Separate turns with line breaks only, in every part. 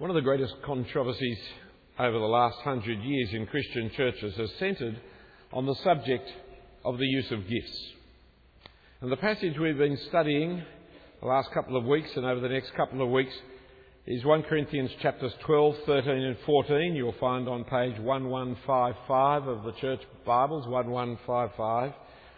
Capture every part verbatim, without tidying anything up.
One of the greatest controversies over the last hundred years in Christian churches has centred on the subject of the use of gifts. And the passage we've been studying the last couple of weeks and over the next couple of weeks is First Corinthians chapters twelve, thirteen and fourteen. You'll find on page eleven fifty-five of the church Bibles, eleven fifty-five.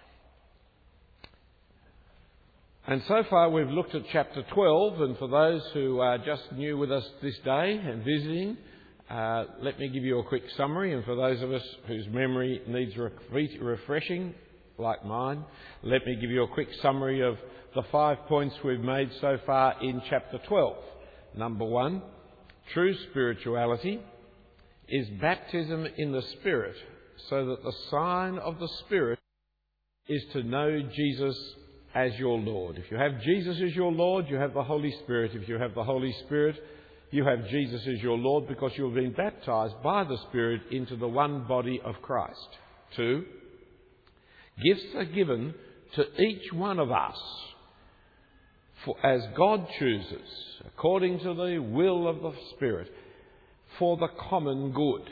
And so far we've looked at chapter twelve, and for those who are just new with us this day and visiting, uh, let me give you a quick summary, and for those of us whose memory needs re- refreshing, like mine, let me give you a quick summary of the five points we've made so far in chapter twelve. Number one, true spirituality is baptism in the Spirit, so that the sign of the Spirit is to know Jesus as your Lord. If you have Jesus as your Lord, you have the Holy Spirit. If you have the Holy Spirit, you have Jesus as your Lord, because you have been baptised by the Spirit into the one body of Christ. Two, gifts are given to each one of us for, as God chooses, according to the will of the Spirit, for the common good.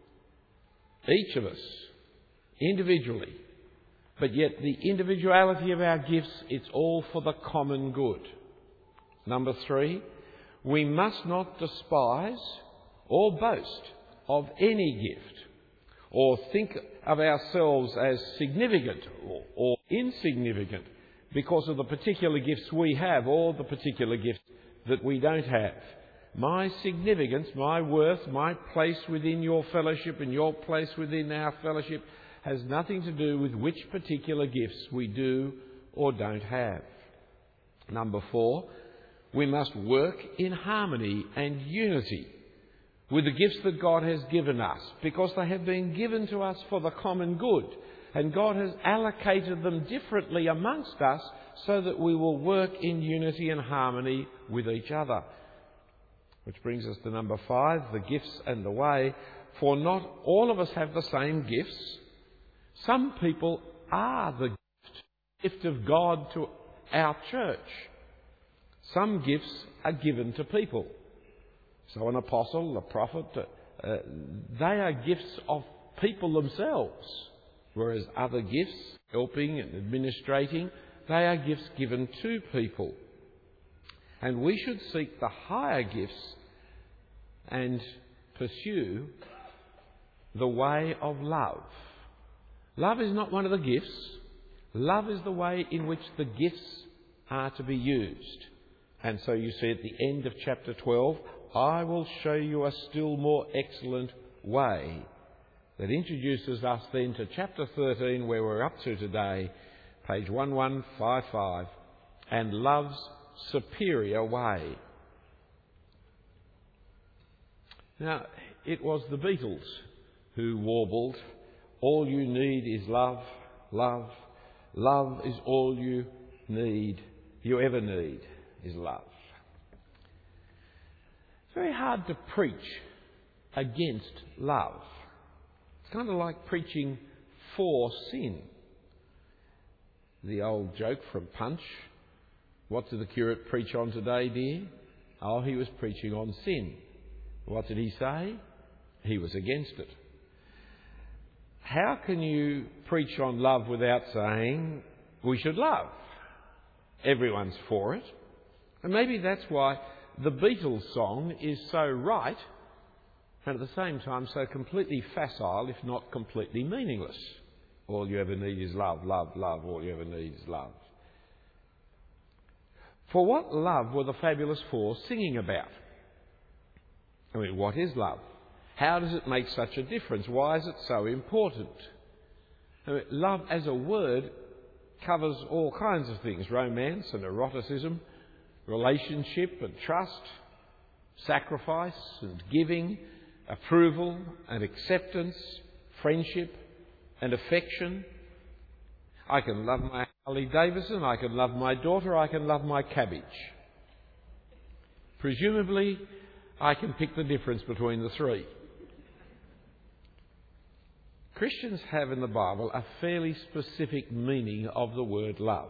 Each of us, individually. But yet the individuality of our gifts, it's all for the common good. Number three, we must not despise or boast of any gift, or think of ourselves as significant or, or insignificant because of the particular gifts we have or the particular gifts that we don't have. My significance, my worth, my place within your fellowship and your place within our fellowship has nothing to do with which particular gifts we do or don't have. Number four, we must work in harmony and unity with the gifts that God has given us, because they have been given to us for the common good, and God has allocated them differently amongst us so that we will work in unity and harmony with each other. Which brings us to number five, the gifts and the way. For not all of us have the same gifts. Some people are the gift of God to our church. Some gifts are given to people. So an apostle, a prophet, uh, they are gifts of people themselves. Whereas other gifts, helping and administrating, they are gifts given to people. And we should seek the higher gifts and pursue the way of love. Love is not one of the gifts. Love is the way in which the gifts are to be used. And so you see at the end of chapter twelve, I will show you a still more excellent way. That introduces us then to chapter thirteen, where we're up to today, page eleven fifty-five, and love's superior way. Now, it was the Beatles who warbled, all you need is love, love, love is all you need, you ever need is love. It's very hard to preach against love. It's kind of like preaching for sin. The old joke from Punch, what did the curate preach on today, dear? Oh, he was preaching on sin. What did he say? He was against it. How can you preach on love without saying we should love? Everyone's for it. And maybe that's why the Beatles song is so right, and at the same time so completely facile, if not completely meaningless. All you ever need is love, love, love. All you ever need is love. For what love were the Fabulous Four singing about? I mean, what is love? How does it make such a difference? Why is it so important? I mean, love as a word covers all kinds of things. Romance and eroticism, relationship and trust, sacrifice and giving, approval and acceptance, friendship and affection. I can love my Harley Davidson, I can love my daughter, I can love my cabbage. Presumably, I can pick the difference between the three. Christians have in the Bible a fairly specific meaning of the word love.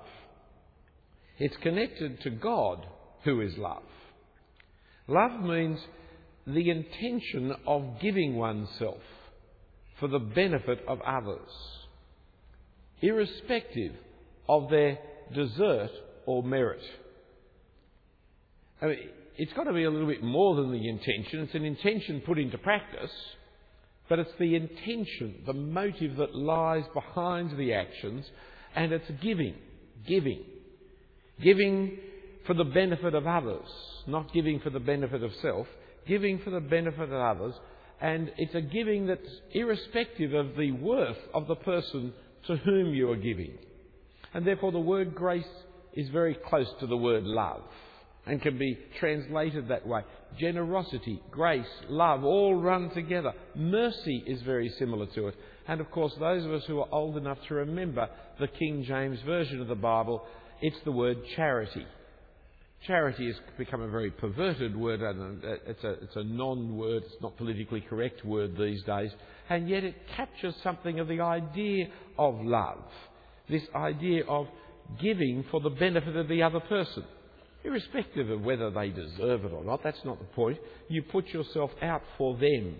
It's connected to God, who is love. Love means the intention of giving oneself for the benefit of others, irrespective of their desert or merit. I mean, it's got to be a little bit more than the intention. It's an intention put into practice, but it's the intention, the motive that lies behind the actions, and it's giving, giving. Giving for the benefit of others, not giving for the benefit of self, giving for the benefit of others, and it's a giving that's irrespective of the worth of the person to whom you are giving. And therefore the word grace is very close to the word love and can be translated that way. Generosity, grace, love, all run together. Mercy is very similar to it. And of course, those of us who are old enough to remember the King James Version of the Bible, it's the word charity. Charity has become a very perverted word, and it's a, it's a non-word, it's not politically correct word these days, and yet it captures something of the idea of love, this idea of giving for the benefit of the other person, irrespective of whether they deserve it or not. That's not the point. You put yourself out for them.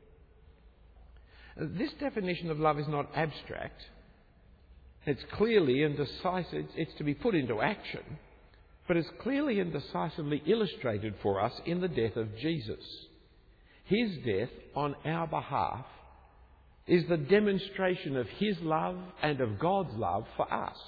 This definition of love is not abstract. It's clearly and decisive. It's to be put into action. But it's clearly and decisively illustrated for us in the death of Jesus. His death on our behalf is the demonstration of His love and of God's love for us.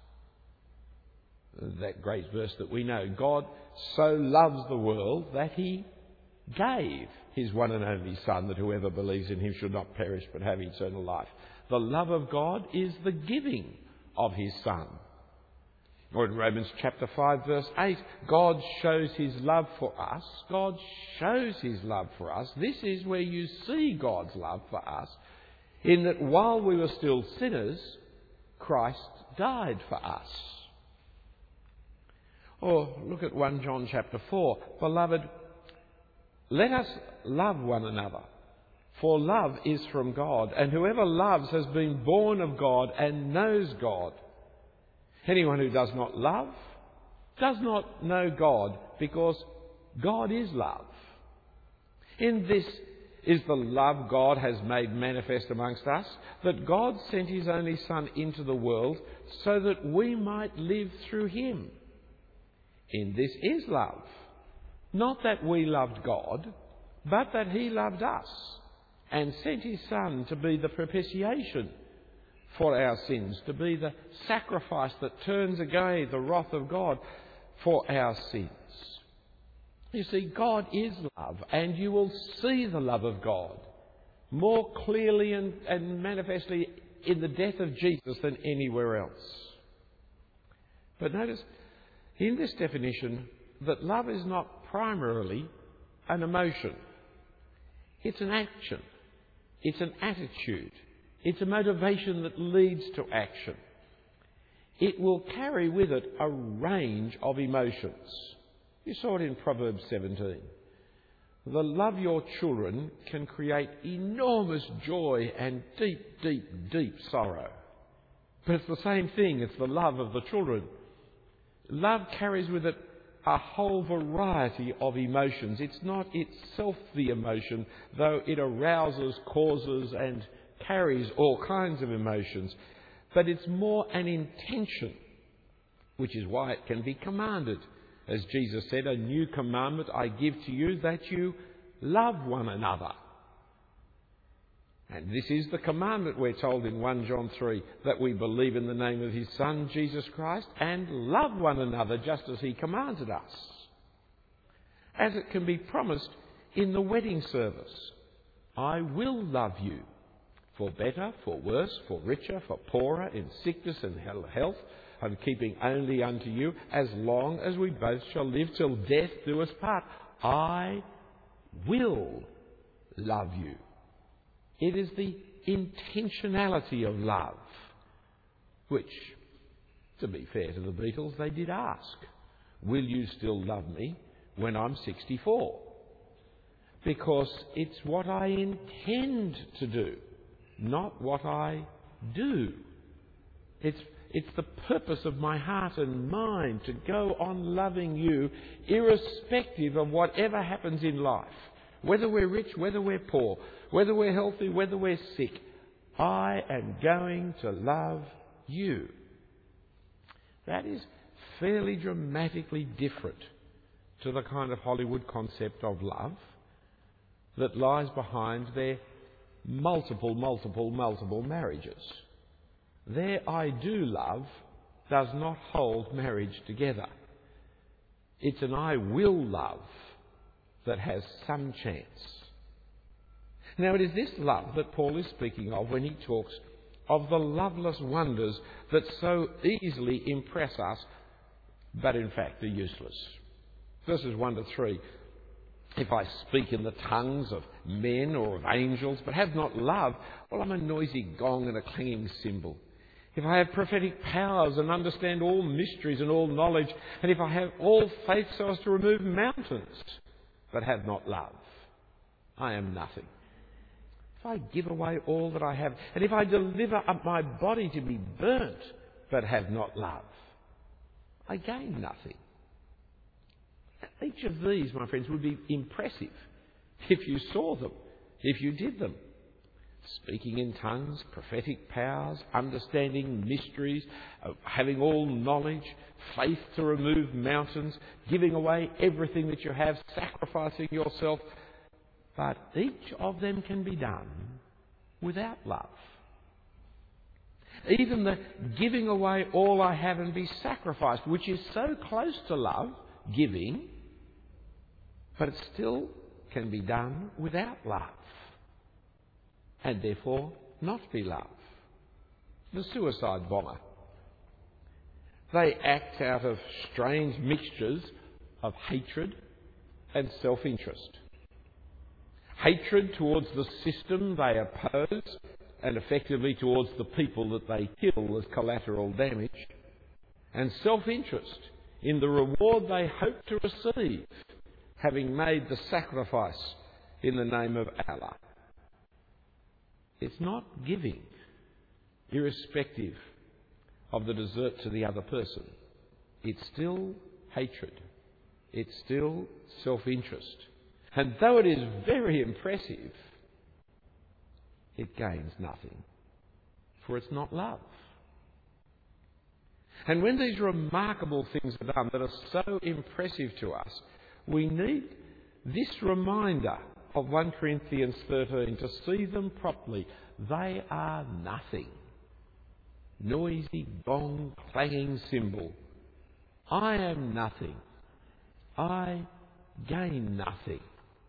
That great verse that we know, God so loves the world that He gave His one and only Son, that whoever believes in Him should not perish but have eternal life. The love of God is the giving of His Son. Or in Romans chapter five verse eight, God shows His love for us. God shows His love for us. This is where you see God's love for us, in that while we were still sinners, Christ died for us. Or look at First John chapter four. Beloved, let us love one another, for love is from God, and whoever loves has been born of God and knows God. Anyone who does not love does not know God, because God is love. In this is the love God has made manifest amongst us, that God sent His only Son into the world so that we might live through Him. In this is love. Not that we loved God, but that He loved us and sent His Son to be the propitiation for our sins, to be the sacrifice that turns away the wrath of God for our sins. You see, God is love, and you will see the love of God more clearly and, and manifestly in the death of Jesus than anywhere else. But notice, in this definition, that love is not primarily an emotion. It's an action. It's an attitude. It's a motivation that leads to action. It will carry with it a range of emotions. You saw it in Proverbs seventeen. The love of your children can create enormous joy and deep, deep, deep sorrow. But it's the same thing. It's the love of the children. Love carries with it a whole variety of emotions. It's not itself the emotion, though it arouses, causes and carries all kinds of emotions. But it's more an intention, which is why it can be commanded. As Jesus said, a new commandment I give to you, that you love one another. And this is the commandment, we're told in First John three, that we believe in the name of His Son, Jesus Christ, and love one another just as He commanded us. As it can be promised in the wedding service, I will love you, for better, for worse, for richer, for poorer, in sickness and health, I'm keeping only unto you, as long as we both shall live till death do us part. I will love you. It is the intentionality of love, which, to be fair to the Beatles, they did ask, will you still love me when I'm sixty-four? Because it's what I intend to do, not what I do. It's, it's the purpose of my heart and mind to go on loving you irrespective of whatever happens in life, Whether we're rich, whether we're poor, whether we're healthy, whether we're sick, I am going to love you. That is fairly dramatically different to the kind of Hollywood concept of love that lies behind their multiple, multiple, multiple marriages. Their I do love does not hold marriage together. It's an I will love that has some chance. Now, it is this love that Paul is speaking of when he talks of the loveless wonders that so easily impress us, but in fact are useless. Verses one to three. If I speak in the tongues of men or of angels, but have not love, well, I'm a noisy gong and a clanging cymbal. If I have prophetic powers and understand all mysteries and all knowledge, and if I have all faith so as to remove mountains, but have not love, I am nothing. If I give away all that I have, and if I deliver up my body to be burnt, but have not love, I gain nothing. Each of these, my friends, would be impressive if you saw them, if you did them. Speaking in tongues, prophetic powers, understanding mysteries, having all knowledge, faith to remove mountains, giving away everything that you have, sacrificing yourself. But each of them can be done without love. Even the giving away all I have and be sacrificed, which is so close to love, giving, but it still can be done without love, and therefore not be love. The suicide bomber. They act out of strange mixtures of hatred and self-interest. Hatred towards the system they oppose and effectively towards the people that they kill as collateral damage, and self-interest in the reward they hope to receive, having made the sacrifice in the name of Allah. It's not giving, irrespective of the desert to the other person. It's still hatred. It's still self-interest. And though it is very impressive, it gains nothing, for it's not love. And when these remarkable things are done that are so impressive to us, we need this reminder of First Corinthians thirteen to see them properly. They are nothing. Noisy gong, clanging cymbal. I am nothing. I gain nothing.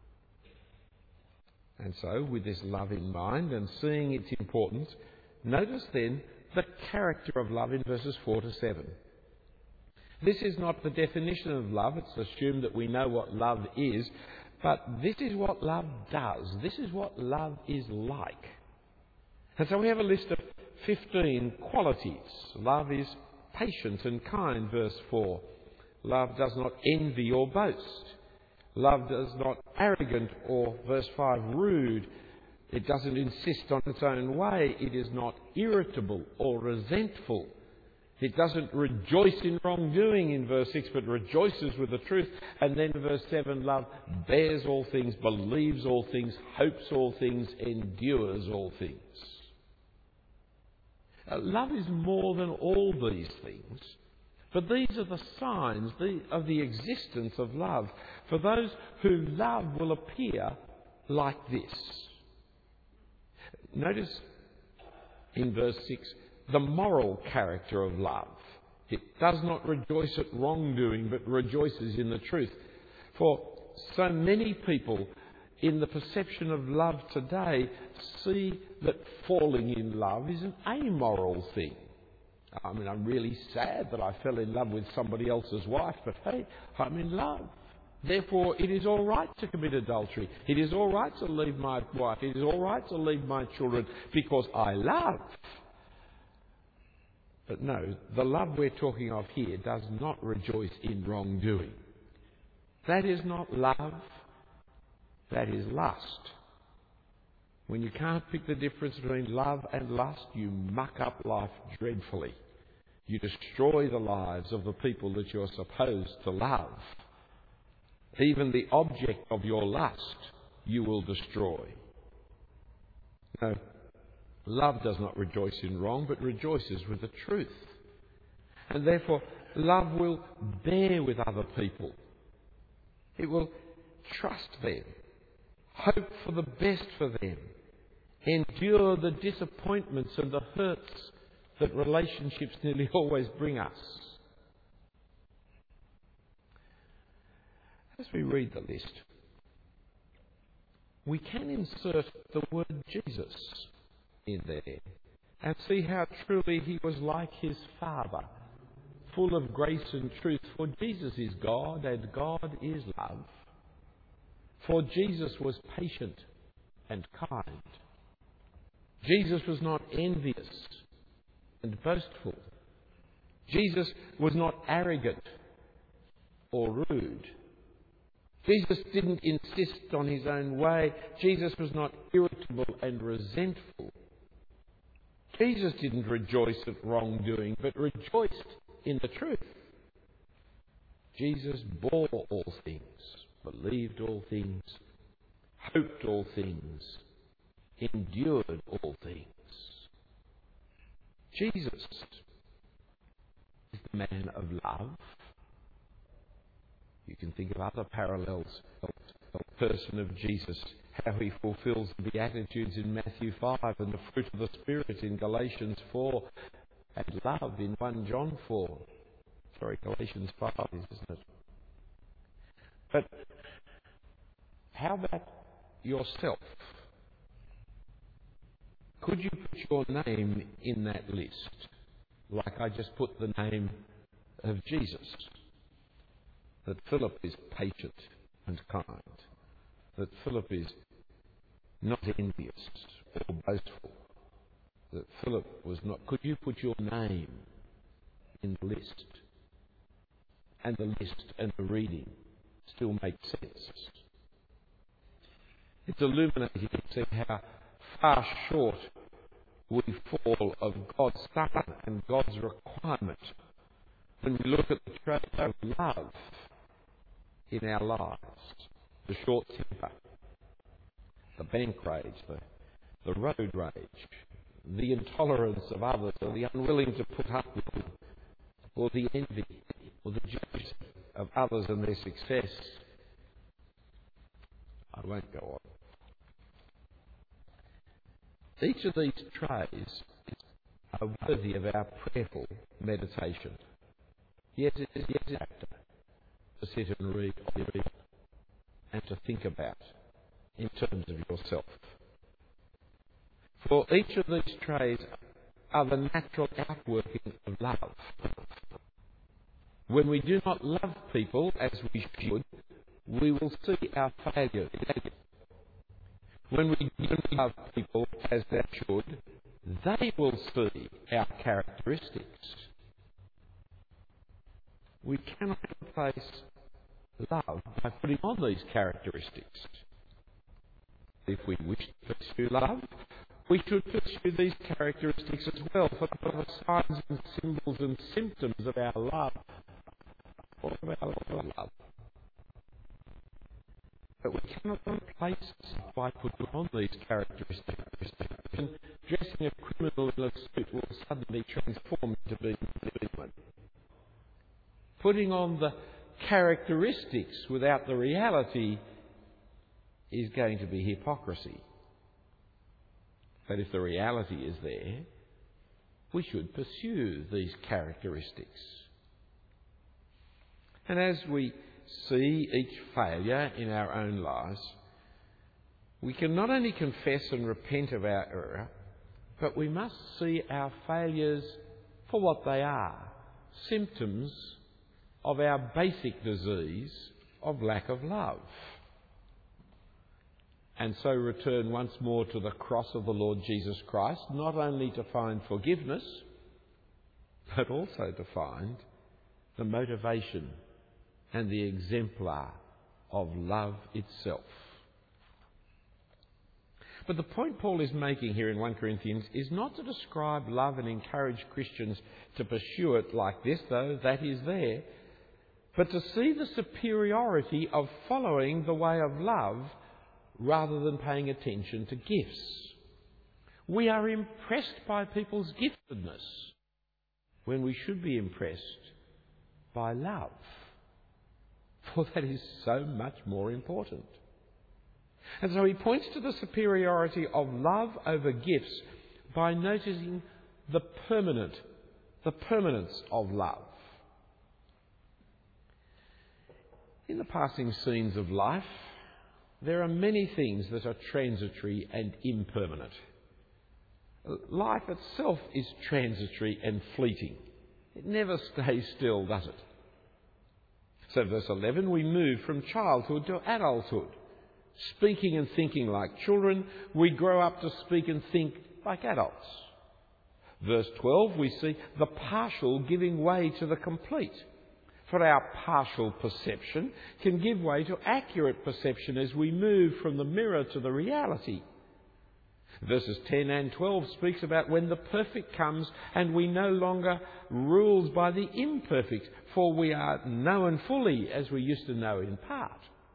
And so, with this love in mind and seeing its importance, notice then the character of love in verses four to seven. This is not the definition of love. It's assumed that we know what love is. But this is what love does. This is what love is like. And so we have a list of fifteen qualities. Love is patient and kind, verse four. Love does not envy or boast. Love does not arrogant or, verse five, rude. It doesn't insist on its own way. It is not irritable or resentful. It doesn't rejoice in wrongdoing in verse six, but rejoices with the truth. And then verse seven, love bears all things, believes all things, hopes all things, endures all things. Uh, love is more than all these things, but these are the signs of the existence of love. For those who love will appear like this. Notice in verse six, the moral character of love. It does not rejoice at wrongdoing, but rejoices in the truth. For so many people in the perception of love today see that falling in love is an amoral thing. I mean, I'm really sad that I fell in love with somebody else's wife, but hey, I'm in love. Therefore, it is all right to commit adultery. It is all right to leave my wife. It is all right to leave my children because I love. But no, the love we're talking of here does not rejoice in wrongdoing. That is not love. That is lust. When you can't pick the difference between love and lust, you muck up life dreadfully. You destroy the lives of the people that you're supposed to love. Even the object of your lust you will destroy. No, love does not rejoice in wrong, but rejoices with the truth. And therefore, love will bear with other people. It will trust them, hope for the best for them, endure the disappointments and the hurts that relationships nearly always bring us. As we read the list, we can insert the word Jesus in there and see how truly he was like his Father, full of grace and truth. For Jesus is God and God is love. For Jesus was patient and kind. Jesus was not envious and boastful. Jesus was not arrogant or rude. Jesus didn't insist on his own way. Jesus was not irritable and resentful. Jesus didn't rejoice at wrongdoing, but rejoiced in the truth. Jesus bore all things, believed all things, hoped all things, endured all things. Jesus is the man of love. You can think of other parallels of the person of Jesus, how he fulfills the Beatitudes in Matthew five and the fruit of the Spirit in Galatians four and love in First John four. Sorry, Galatians five, isn't it? But how about yourself? Could you put your name in that list, like I just put the name of Jesus? That Philip is patient and kind. That Philip is not envious or boastful. That Philip was not... Could you put your name in the list? And the list and the reading still make sense. It's illuminating to see how far short we fall of God's standard and God's requirement when we look at the trait of love in our lives. The short temper, the bank rage, the, the road rage, the intolerance of others, or the unwilling to put up with them, or the envy, or the jealousy of others and their success. I won't go on. Each of these traits are worthy of our prayerful meditation. Yes, it is a chapter to sit and read and to think about in terms of yourself. For each of these traits are the natural outworking of love. When we do not love people as we should, we will see our failures. When we do love people as they should, they will see our characteristics. We cannot replace love by putting on these characteristics. If we wish to pursue love, we should pursue these characteristics as well, for the signs and symbols and symptoms of our love. Or of our love. But we cannot replace it by putting on these characteristics. And dressing a criminal in a suit will suddenly transform to being one. Putting on the characteristics without the reality is going to be hypocrisy. But if the reality is there, we should pursue these characteristics. And as we see each failure in our own lives, we can not only confess and repent of our error, but we must see our failures for what they are, symptoms of our basic disease of lack of love. And so return once more to the cross of the Lord Jesus Christ, not only to find forgiveness, but also to find the motivation and the exemplar of love itself. But the point Paul is making here in First Corinthians is not to describe love and encourage Christians to pursue it like this, though that is there, but to see the superiority of following the way of love rather than paying attention to gifts. We are impressed by people's giftedness when we should be impressed by love, for that is so much more important. And so he points to the superiority of love over gifts by noticing the permanent, the permanence of love. In the passing scenes of life, there are many things that are transitory and impermanent. Life itself is transitory and fleeting. It never stays still, does it? So verse eleven, we move from childhood to adulthood. Speaking and thinking like children, we grow up to speak and think like adults. Verse twelve, we see the partial giving way to the complete. For our partial perception can give way to accurate perception as we move from the mirror to the reality. Verses ten and twelve speaks about when the perfect comes and we no longer ruled by the imperfect, for we are known fully as we used to know in part.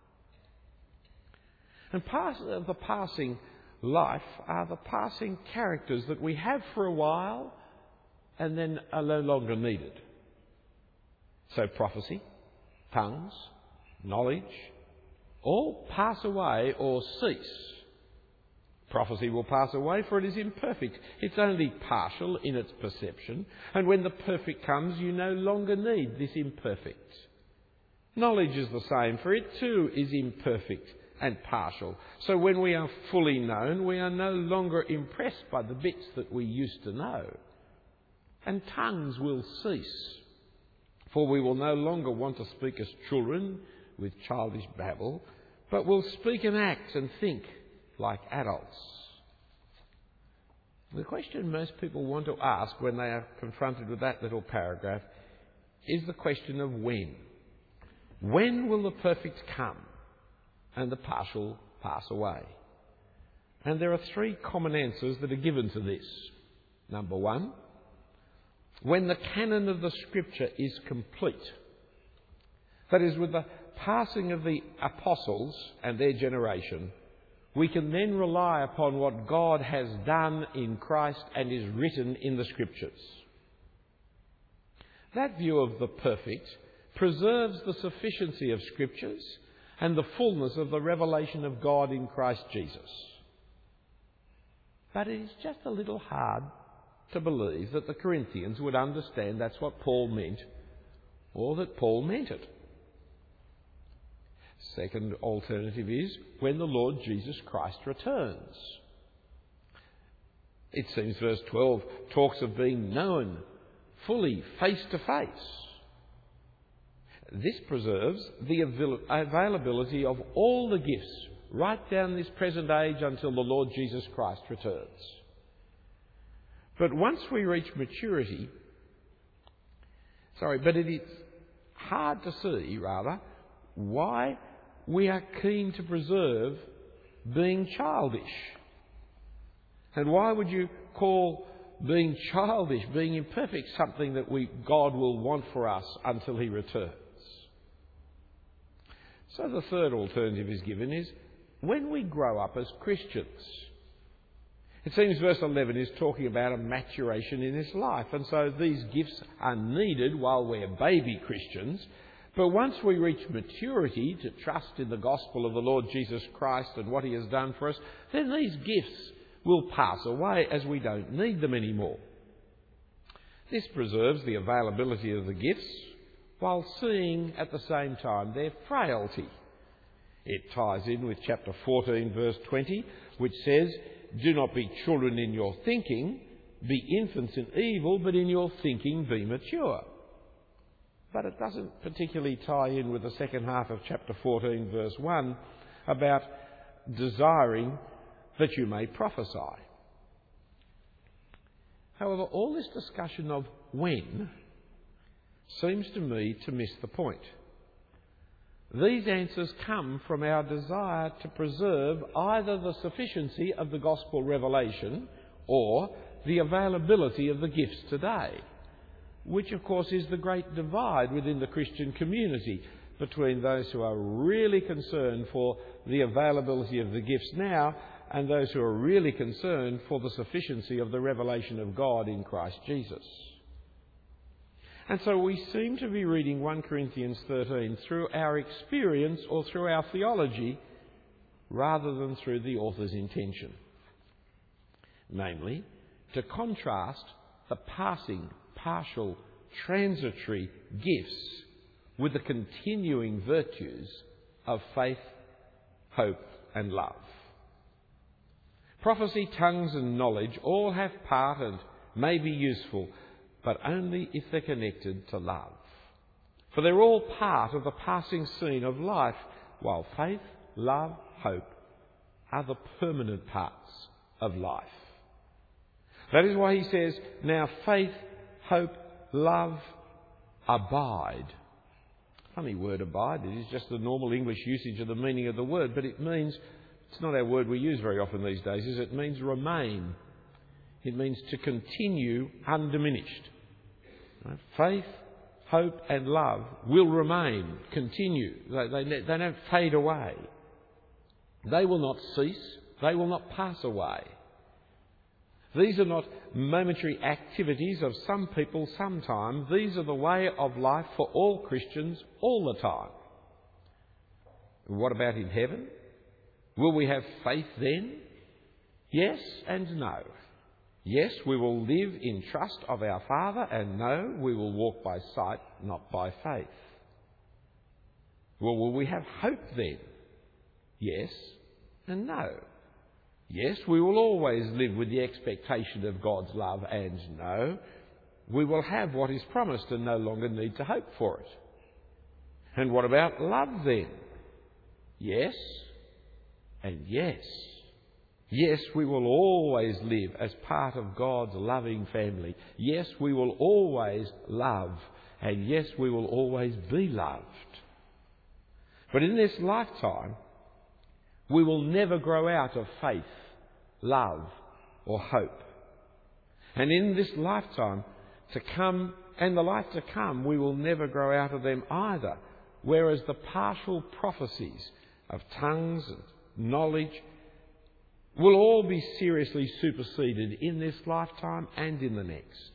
And part of the passing life are the passing characters that we have for a while and then are no longer needed. So prophecy, tongues, knowledge, all pass away or cease. Prophecy will pass away, for it is imperfect. It's only partial in its perception, and when the perfect comes, you no longer need this imperfect. Knowledge is the same, for it too is imperfect and partial. So when we are fully known, we are no longer impressed by the bits that we used to know. And tongues will cease, for we will no longer want to speak as children with childish babble, but will speak and act and think like adults. The question most people want to ask when they are confronted with that little paragraph is the question of when. When will the perfect come and the partial pass away? And there are three common answers that are given to this. Number one, when the canon of the Scripture is complete. That is, with the passing of the apostles and their generation, we can then rely upon what God has done in Christ and is written in the Scriptures. That view of the perfect preserves the sufficiency of Scriptures and the fullness of the revelation of God in Christ Jesus. But it is just a little hard to believe that the Corinthians would understand that's what Paul meant, or that Paul meant it. Second alternative is when the Lord Jesus Christ returns. It seems verse twelve talks of being known fully, face to face. This preserves the availability of all the gifts right down this present age until the Lord Jesus Christ returns. But once we reach maturity, sorry, but it is hard to see, rather, why we are keen to preserve being childish. And why would you call being childish, being imperfect, something that we God will want for us until He returns? So the third alternative is given is when we grow up as Christians. It seems verse eleven is talking about a maturation in this life, and so these gifts are needed while we're baby Christians. But once we reach maturity to trust in the gospel of the Lord Jesus Christ and what He has done for us, then these gifts will pass away as we don't need them anymore. This preserves the availability of the gifts while seeing at the same time their frailty. It ties in with chapter fourteen, verse twenty, which says, "Do not be children in your thinking, be infants in evil, but in your thinking be mature." But it doesn't particularly tie in with the second half of chapter fourteen, verse one, about desiring that you may prophesy. However, all this discussion of when seems to me to miss the point. These answers come from our desire to preserve either the sufficiency of the gospel revelation or the availability of the gifts today, which of course is the great divide within the Christian community. between those who are really concerned for the availability of the gifts now and those who are really concerned for the sufficiency of the revelation of God in Christ Jesus. And so we seem to be reading First Corinthians thirteen through our experience or through our theology rather than through the author's intention. Namely, to contrast the passing, partial, transitory gifts with the continuing virtues of faith, hope and love. Prophecy, tongues and knowledge all have part and may be useful, but only if they're connected to love. For they're all part of the passing scene of life, while faith, love, hope are the permanent parts of life. That is why he says, now faith, hope, love, abide. Funny word, abide. It is just the normal English usage of the meaning of the word, but it means, it's not our word we use very often these days, is it? It means remain. It means to continue undiminished. Right? Faith, hope and love will remain, continue. They, they, they don't fade away. They will not cease. They will not pass away. These are not momentary activities of some people sometime. These are the way of life for all Christians all the time. What about in heaven? Will we have faith then? Yes and no. Yes, we will live in trust of our Father, and no, we will walk by sight, not by faith. Well, will we have hope then? Yes and no. Yes, we will always live with the expectation of God's love, and no, we will have what is promised and no longer need to hope for it. And what about love then? Yes and yes. Yes, we will always live as part of God's loving family. Yes, we will always love. And yes, we will always be loved. But in this lifetime, we will never grow out of faith, love, or hope. And in this lifetime to come and the life to come, we will never grow out of them either. Whereas the partial prophecies of tongues and knowledge will all be seriously superseded in this lifetime and in the next.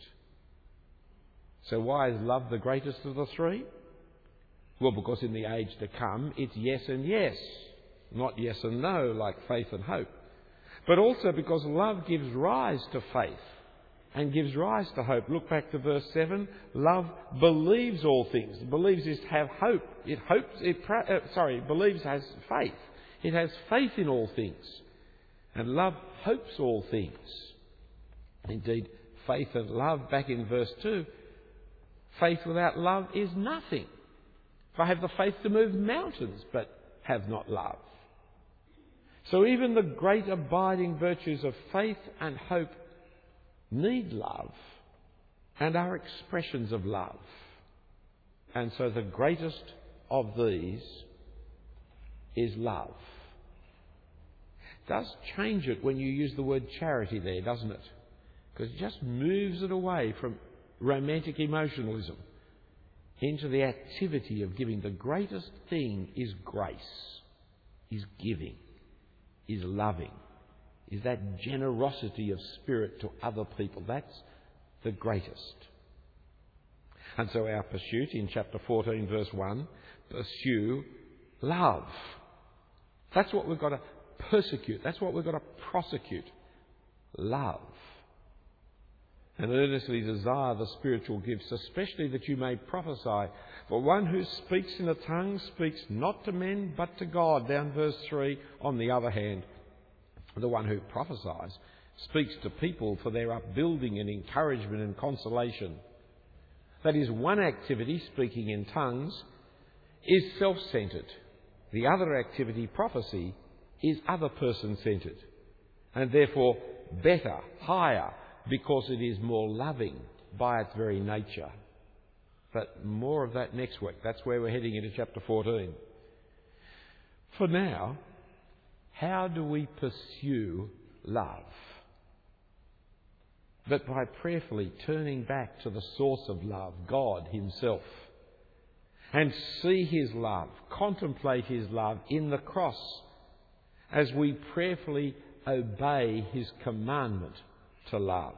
So why is love the greatest of the three? Well, because in the age to come, it's yes and yes, not yes and no like faith and hope. But also because love gives rise to faith and gives rise to hope. Look back to verse seven. Love believes all things. Believes is have hope. It hopes. It uh, sorry, believes has faith. It has faith in all things. And love hopes all things. Indeed, faith and love, back in verse two, faith without love is nothing. If I have the faith to move mountains but have not love. So even the great abiding virtues of faith and hope need love and are expressions of love. And so the greatest of these is love. It does change it when you use the word charity there, doesn't it? Because it just moves it away from romantic emotionalism into the activity of giving. The greatest thing is grace, is giving, is loving, is that generosity of spirit to other people. That's the greatest. And so our pursuit in chapter fourteen, verse one, pursue love. That's what we've got to persecute. That's what we've got to prosecute. Love. And earnestly desire the spiritual gifts, especially that you may prophesy. For one who speaks in a tongue speaks not to men but to God. Down verse three. On the other hand, the one who prophesies speaks to people for their upbuilding and encouragement and consolation. That is, one activity, speaking in tongues, is self-centred. The other activity, prophecy, is other person-centred. And therefore better, higher, because it is more loving by its very nature. But more of that next week. That's where we're heading into chapter fourteen. For now, how do we pursue love? But by prayerfully turning back to the source of love, God Himself, and see His love, contemplate His love in the cross as we prayerfully obey His commandment to love.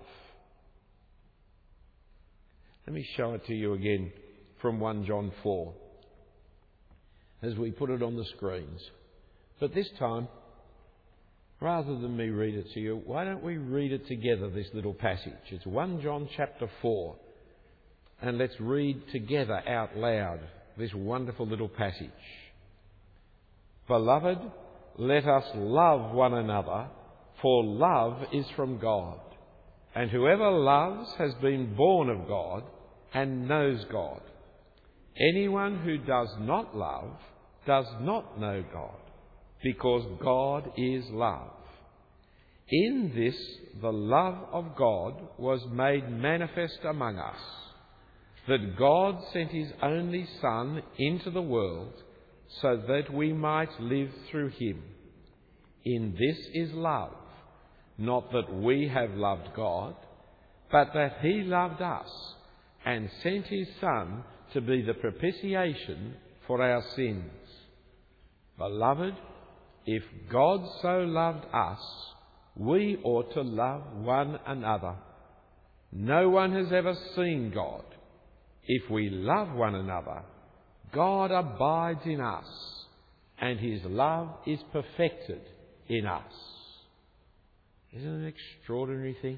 Let me show it to you again from First John four as we put it on the screens. But this time, rather than me read it to you, why don't we read it together, this little passage? It's First John chapter four. And let's read together out loud this wonderful little passage. Beloved, let us love one another, for love is from God. And whoever loves has been born of God and knows God. Anyone who does not love does not know God, because God is love. In this the love of God was made manifest among us, that God sent His only Son into the world so that we might live through Him. In this is love, not that we have loved God, but that He loved us and sent His Son to be the propitiation for our sins. Beloved, if God so loved us, we ought to love one another. No one has ever seen God. If we love one another, God abides in us, and His love is perfected in us. Isn't it an extraordinary thing?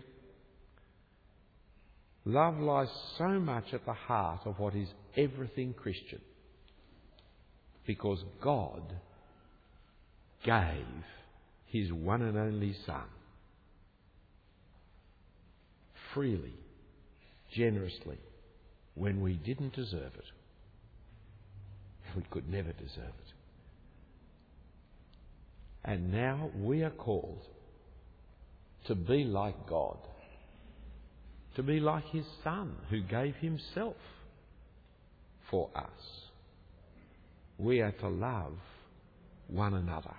Love lies so much at the heart of what is everything Christian, because God gave His one and only Son freely, generously, when we didn't deserve it. We could never deserve it. And now we are called to be like God, to be like His Son who gave Himself for us. We are to love one another.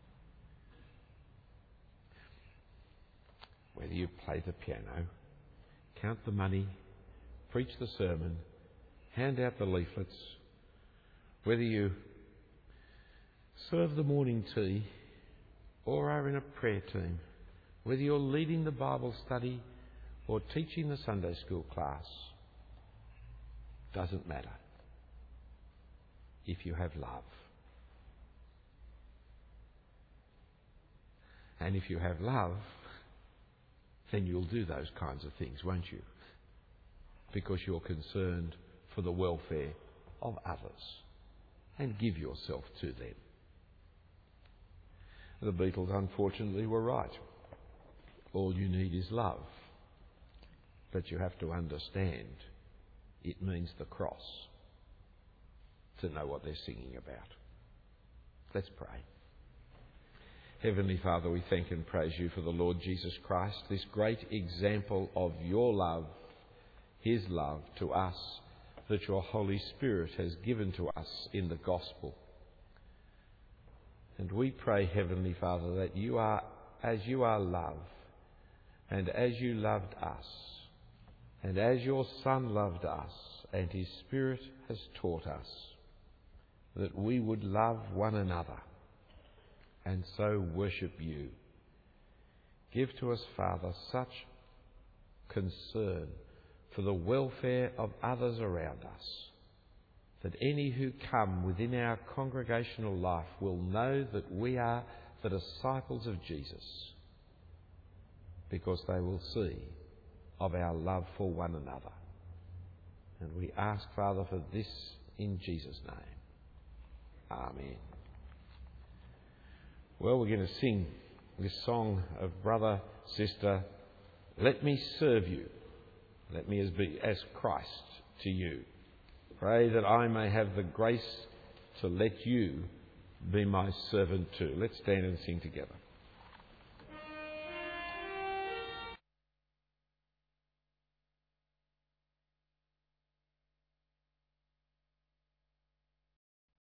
Whether you play the piano, count the money, preach the sermon, hand out the leaflets, whether you serve the morning tea or are in a prayer team, whether you're leading the Bible study or teaching the Sunday school class, doesn't matter if you have love. And if you have love, then you'll do those kinds of things, won't you? Because you're concerned for the welfare of others and give yourself to them. The Beatles, unfortunately, were right. All you need is love. But you have to understand it means the cross to know what they're singing about. Let's pray. Heavenly Father, we thank and praise You for the Lord Jesus Christ, this great example of Your love, His love to us, that Your Holy Spirit has given to us in the gospel. And we pray, Heavenly Father, that You are, as You are love, and as You loved us, and as Your Son loved us, and His Spirit has taught us, that we would love one another, and so worship You. Give to us, Father, such concern for the welfare of others around us, that any who come within our congregational life will know that we are the disciples of Jesus, because they will see of our love for one another. And we ask, Father, for this in Jesus' name. Amen. Well, we're going to sing this song of brother, sister, let me serve you. Let me as be as Christ to you. Pray that I may have the grace to let you be my servant too. Let's stand and sing together.